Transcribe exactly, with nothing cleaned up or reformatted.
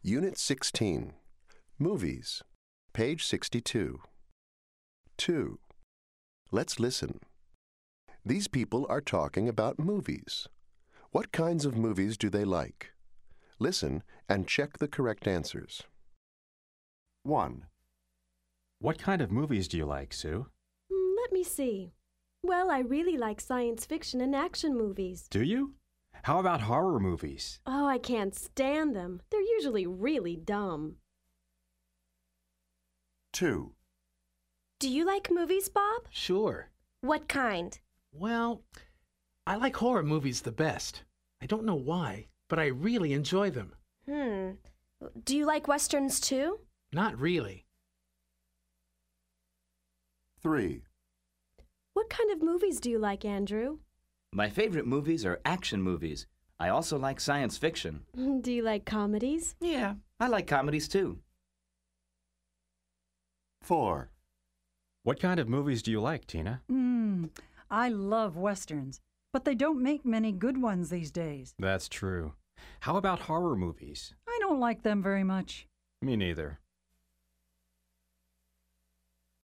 Unit sixteen, Movies, page sixty-two. two. Let's listen. These people are talking about movies. What kinds of movies do they like? Listen and check the correct answers. one. What kind of movies do you like, Sue? Mm, Let me see. Well, I really like science fiction and action movies. Do you? How about horror movies? Oh, I can't stand them. They're usually really dumb. two. Do you like movies, Bob? Sure. What kind? Well, I like horror movies the best. I don't know why, but I really enjoy them. Hmm. Do you like westerns too? Not really. three. What kind of movies do you like, Andrew? My favorite movies are action movies. I also like science fiction. Do you like comedies? Yeah, I like comedies too. four. What kind of movies do you like, Tina? Hmm, I love westerns, but they don't make many good ones these days. That's true. How about horror movies? I don't like them very much. Me neither.